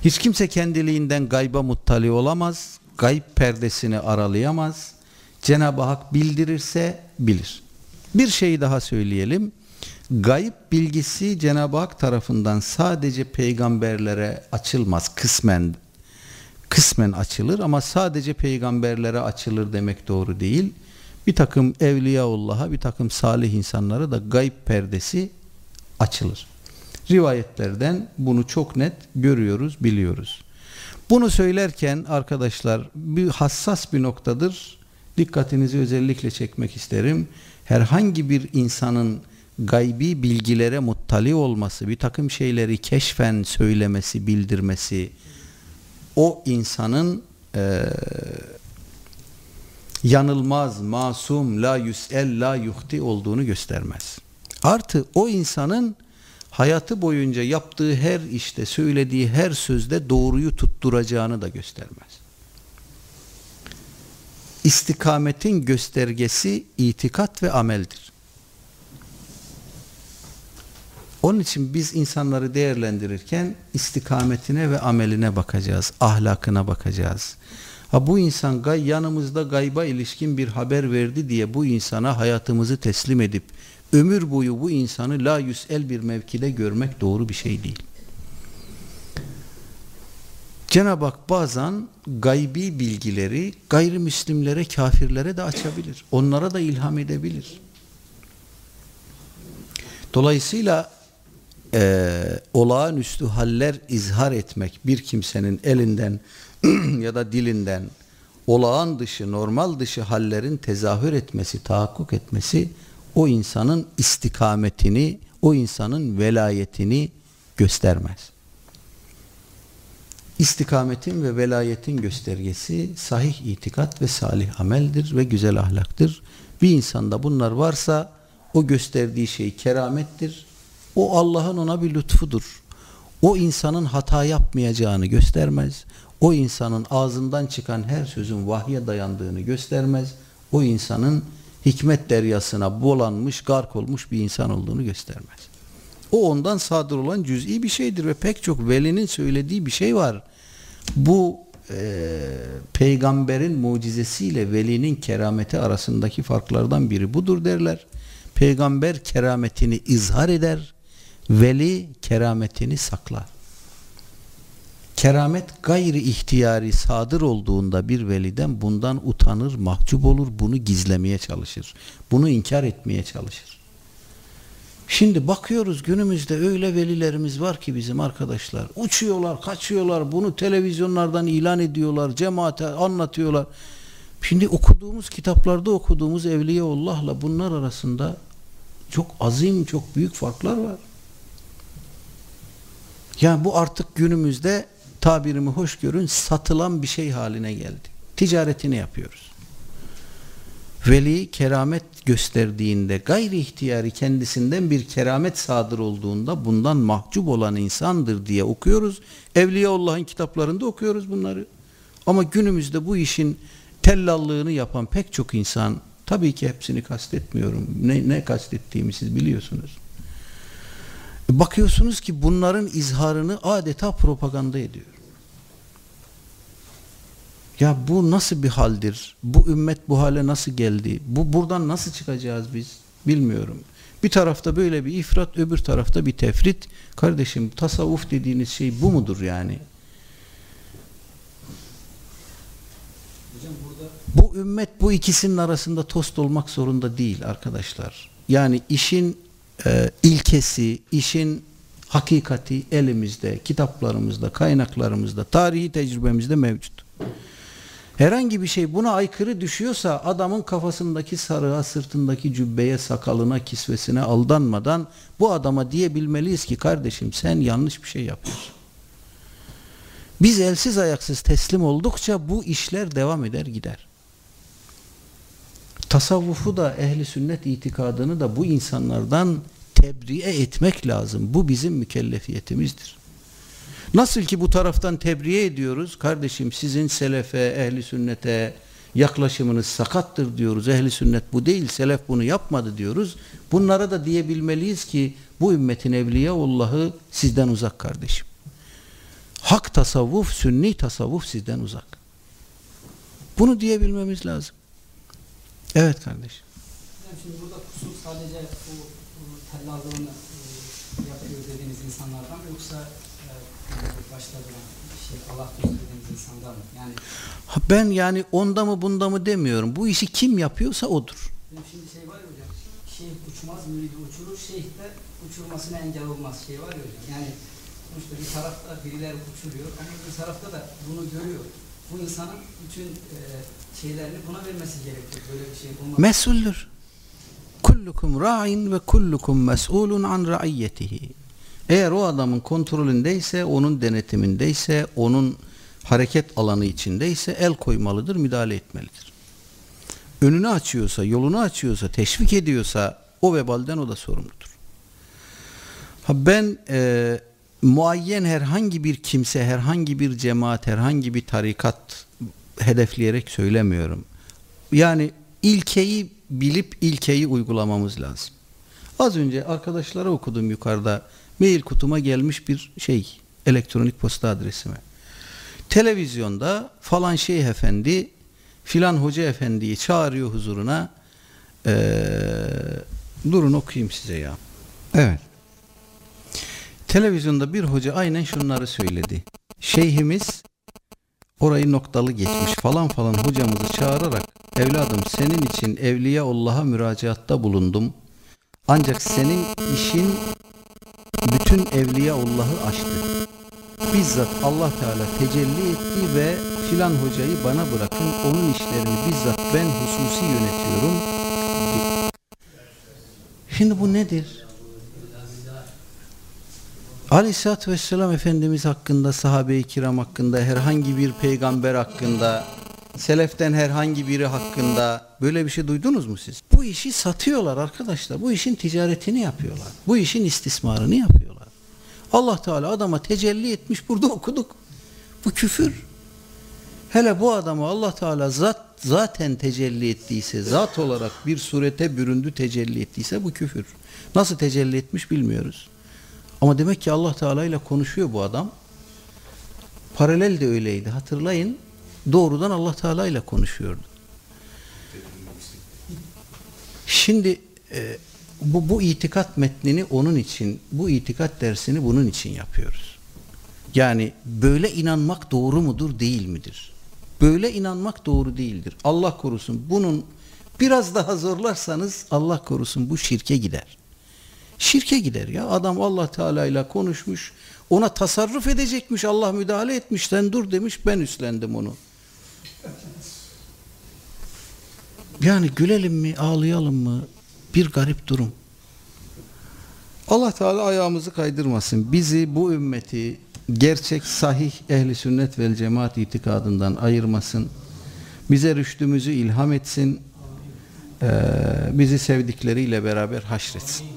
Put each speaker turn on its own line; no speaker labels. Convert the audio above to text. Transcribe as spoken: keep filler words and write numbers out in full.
Hiç kimse kendiliğinden gayba muttali olamaz, gayb perdesini aralayamaz. Cenab-ı Hak bildirirse bilir. Bir şey daha söyleyelim. Gayb bilgisi Cenab-ı Hak tarafından sadece peygamberlere açılmaz, kısmen kısmen açılır ama sadece peygamberlere açılır demek doğru değil. Bir takım evliyaullah'a, bir takım salih insanlara da gayb perdesi açılır. Rivayetlerden bunu çok net görüyoruz, biliyoruz. Bunu söylerken arkadaşlar bir hassas bir noktadır. Dikkatinizi özellikle çekmek isterim. Herhangi bir insanın gaybi bilgilere muttali olması, bir takım şeyleri keşfen söylemesi, bildirmesi, o insanın e, yanılmaz, masum, la yüs'el, la yuhti olduğunu göstermez. Artı o insanın hayatı boyunca yaptığı her işte, söylediği her sözde doğruyu tutturacağını da göstermez. İstikametin göstergesi itikat ve ameldir. Onun için biz insanları değerlendirirken istikametine ve ameline bakacağız, ahlakına bakacağız. Ha bu insan gay, yanımızda gayba ilişkin bir haber verdi diye bu insana hayatımızı teslim edip ömür boyu bu insanı la yüs'el bir mevkide görmek doğru bir şey değil. Cenab-ı Hak bazen gaybi bilgileri gayrimüslimlere, kafirlere de açabilir. Onlara da ilham edebilir. Dolayısıyla e, olağanüstü haller izhar etmek bir kimsenin elinden ya da dilinden olağan dışı, normal dışı hallerin tezahür etmesi, tahakkuk etmesi o insanın istikametini, o insanın velayetini göstermez. İstikametin ve velayetin göstergesi sahih itikat ve salih ameldir ve güzel ahlaktır. Bir insanda bunlar varsa o gösterdiği şey keramettir. O Allah'ın ona bir lütfudur. O insanın hata yapmayacağını göstermez. O insanın ağzından çıkan her sözün vahye dayandığını göstermez. O insanın hikmet deryasına bolanmış, gark olmuş bir insan olduğunu göstermez. O ondan sadır olan cüz'i bir şeydir ve pek çok velinin söylediği bir şey var. Bu e, peygamberin mucizesiyle velinin kerameti arasındaki farklardan biri budur derler. Peygamber kerametini izhar eder, veli kerametini saklar. Keramet gayri ihtiyari sadır olduğunda bir veliden bundan utanır, mahcup olur, bunu gizlemeye çalışır. Bunu inkar etmeye çalışır. Şimdi bakıyoruz günümüzde öyle velilerimiz var ki bizim arkadaşlar. Uçuyorlar, kaçıyorlar, bunu televizyonlardan ilan ediyorlar, cemaate anlatıyorlar. Şimdi okuduğumuz kitaplarda okuduğumuz Evliyaullah'la bunlar arasında çok azim, çok büyük farklar var. Yani bu artık günümüzde tabirimi hoş görün satılan bir şey haline geldi. Ticaretini yapıyoruz. Veli keramet gösterdiğinde gayri ihtiyari kendisinden bir keramet sadır olduğunda bundan mahcup olan insandır diye okuyoruz. Evliyaullah'ın kitaplarında okuyoruz bunları. Ama günümüzde bu işin tellallığını yapan pek çok insan, tabii ki hepsini kastetmiyorum. Ne, ne kastettiğimi siz biliyorsunuz. Bakıyorsunuz ki bunların izharını adeta propaganda ediyor. Ya bu nasıl bir haldir? Bu ümmet bu hale nasıl geldi? Bu buradan nasıl çıkacağız biz? Bilmiyorum. Bir tarafta böyle bir ifrat, öbür tarafta bir tefrit. Kardeşim tasavvuf dediğiniz şey bu mudur yani? Hocam burada... Bu ümmet bu ikisinin arasında tost olmak zorunda değil arkadaşlar. Yani işin e, ilkesi, işin hakikati elimizde, kitaplarımızda, kaynaklarımızda, tarihi tecrübemizde mevcut. Herhangi bir şey buna aykırı düşüyorsa adamın kafasındaki sarığa, sırtındaki cübbeye, sakalına, kisvesine aldanmadan bu adama diyebilmeliyiz ki kardeşim sen yanlış bir şey yapıyorsun. Biz elsiz ayaksız teslim oldukça bu işler devam eder gider. Tasavvufu da ehli sünnet itikadını da bu insanlardan tebriye etmek lazım. Bu bizim mükellefiyetimizdir. Nasıl ki bu taraftan tebriye ediyoruz, kardeşim sizin selefe, ehli sünnete yaklaşımınız sakattır diyoruz. Ehli sünnet bu değil, selef bunu yapmadı diyoruz. Bunlara da diyebilmeliyiz ki bu ümmetin evliyaullahı sizden uzak kardeşim. Hak tasavvuf, sünni tasavvuf sizden uzak. Bunu diyebilmemiz lazım. Evet kardeşim.
Yani şimdi burada kusur sadece bu, bu tellallığını e, yapıyor dediğiniz insanlardan mı, yoksa e, başta duran şey Allah dostu dediğiniz insanlar mı? Yani
Ha, ben yani onda mı bunda mı demiyorum. Bu işi kim yapıyorsa odur.
benim şimdi şey var ya hocam, şeyh uçmaz, müridi uçurur, şeyh de uçurmasına engel olmaz şey var ya hocam. Yani sonuçta bir tarafta birileri uçuruyor ama bir tarafta da bunu görüyor. Bu insanın bütün e, şeylerini buna vermesi gerekiyor. Böyle bir şey olmaz.
Mesuldür. Kullukum ra'in ve kullukum mes'ulun an ra'iyyetihi. Eğer o adamın kontrolündeyse, onun denetimindeyse, onun hareket alanı içindeyse el koymalıdır, müdahale etmelidir. Önünü açıyorsa, yolunu açıyorsa, teşvik ediyorsa o vebalden o da sorumludur. Ha ben e, muayyen herhangi bir kimse, herhangi bir cemaat, herhangi bir tarikat hedefleyerek söylemiyorum. Yani ilkeyi bilip ilkeyi uygulamamız lazım. Az önce arkadaşlara okudum yukarıda. Mail kutuma gelmiş bir şey, elektronik posta adresime. Televizyonda falan şeyh efendi filan hoca efendiyi çağırıyor huzuruna. Ee, durun okuyayım size ya. Evet. Televizyonda bir hoca aynen şunları söyledi. Şeyhimiz orayı noktalı geçmiş falan falan hocamızı çağırarak, evladım senin için Evliyaullah'a müracaatta bulundum. Ancak senin işin bütün Evliyaullah'ı aştı. Bizzat Allah Teala tecelli etti ve filan hocayı bana bırakın, onun işlerini bizzat ben hususi yönetiyorum. Şimdi bu nedir? Aleyhisselatü Vesselam Efendimiz hakkında, sahabe-i kiram hakkında, herhangi bir peygamber hakkında, seleften herhangi biri hakkında böyle bir şey duydunuz mu siz? Bu işi satıyorlar arkadaşlar. Bu işin ticaretini yapıyorlar. Bu işin istismarını yapıyorlar. Allah Teala adama tecelli etmiş, burada okuduk. Bu küfür. Hele bu adama Allah Teala zat, zaten tecelli ettiyse, zat olarak bir surete büründü tecelli ettiyse bu küfür. Nasıl tecelli etmiş bilmiyoruz. Ama demek ki Allah Teala ile konuşuyor bu adam. Paralel de öyleydi. Hatırlayın. Doğrudan Allah Teala ile konuşuyordu. Şimdi e, bu, bu itikat metnini onun için, bu itikat dersini bunun için yapıyoruz. Yani böyle inanmak doğru mudur, değil midir? Böyle inanmak doğru değildir. Allah korusun. Bunun biraz daha zorlarsanız Allah korusun bu şirke gider. Şirke gider ya. Adam Allah Teala ile konuşmuş. Ona tasarruf edecekmiş. Allah müdahale etmiş. Sen dur demiş. Ben üstlendim onu. Yani gülelim mi, ağlayalım mı? Bir garip durum. Allah Teala ayağımızı kaydırmasın. Bizi, bu ümmeti gerçek, sahih ehli sünnet vel cemaat itikadından ayırmasın. Bize rüştümüzü ilham etsin. Ee, bizi sevdikleriyle beraber haşretsin.